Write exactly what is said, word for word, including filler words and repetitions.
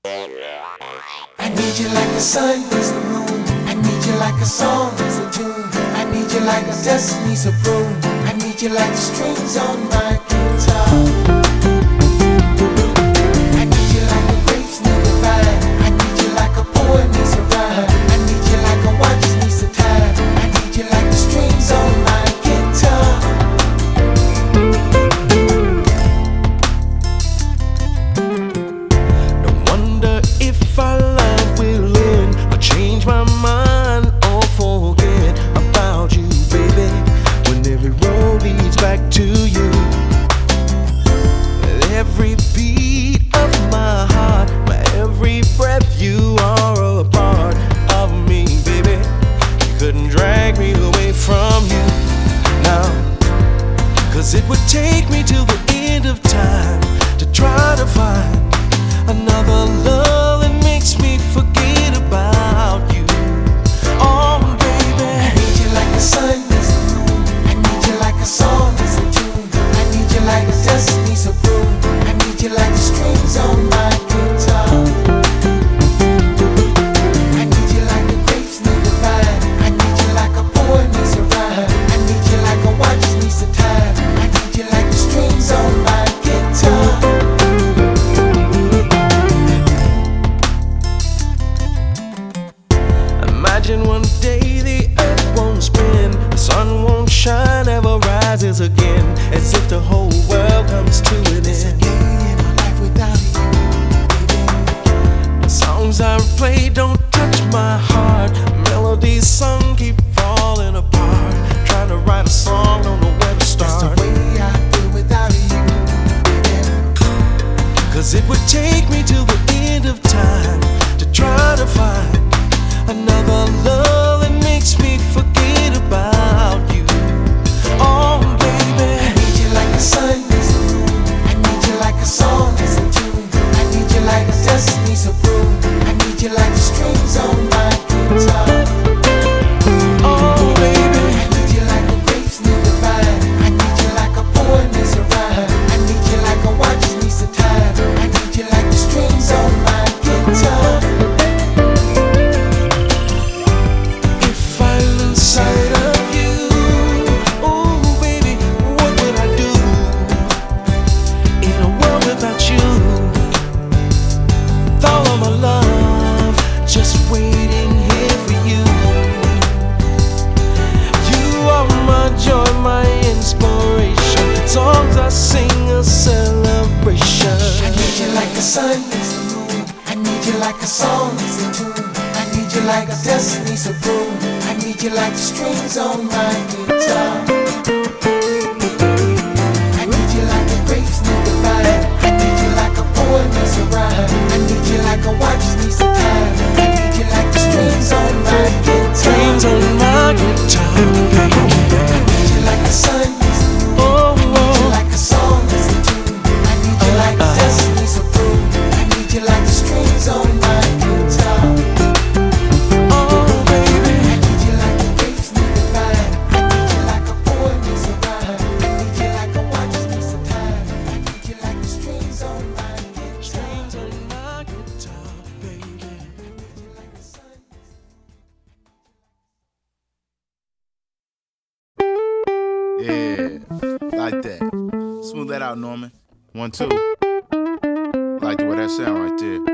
I need you like the sun needs the moon. I need you like a song needs a tune. I need you like a destiny's a broom. I need you like the strings on my guitar. I need you like the grapes need a vine. I need you like a poem needs a rhyme. I need you like a watch needs a time. I need you like the strings on my guitar. No wonder if our love will end or change my mind or forget about you, baby. When every road leads back to you, with every beat of my heart, my every breath, you are a part of me, baby. You couldn't drag me away from you now, 'cause it would take me to the end of time to try to find another love that makes me forget about you. Oh, baby, I need you like the sun needs the moon. I need you like a song needs a tune. I need you like a destiny's a broom. I need you like the strings on my guitar. I need you like the grapes need a vine. I need you like a poem needs a rhyme. I need you like a watch needs a time. I need you like the strings on my guitar. imagine one day the earth won't spin, the sun won't shine, ever rises again, as if the whole world comes to an end. In my life without you, baby. The songs I play don't touch my heart, melodies sung keep falling apart, trying to write a song, don't know where to That's the start. way I feel without you, baby. 'Cause it would take me to the end of time to try to find another love that makes me forget about you. Oh, baby, I need you like the sun needs the moon. I need you like a song needs a tune. I need you like a destiny's a broom. I need you like the strings on my guitar. oh, baby, I need you like the grapes need a vine. I need you like a poem needs a rhyme. I need you like a watch needs a time. I need you like the strings on my guitar. if I lose sight of you, oh, baby, what would I do in a world without you? With all of my love just waiting here for you. You are my joy, my inspiration. Songs I sing a celebration. I need you like the sun needs the moon. I need you like a song needs a tune. I need you like a destiny's a broom. I need you like the strings on my guitar. I need you like the grapes need a vine. I need you like a poem needs a rhyme. I need you like a watch needs a time. I need you like the strings on my guitar. Strings on my guitar, baby. I need you like the sun needs the moon. Oh, I need you oh, like a song needs a tune. I need you like a destiny's a broom. I need you like the strings on my guitar. oh, baby. I need you like the grapes need a vine. I need you like a poem needs a rhyme. I need you like a watch needs a time. I need you like the strings on my guitar. Strings on my guitar, baby. I need you like the sun. Yeah, like that. Smooth that out, Norman. One, two. Like the way that sound right there.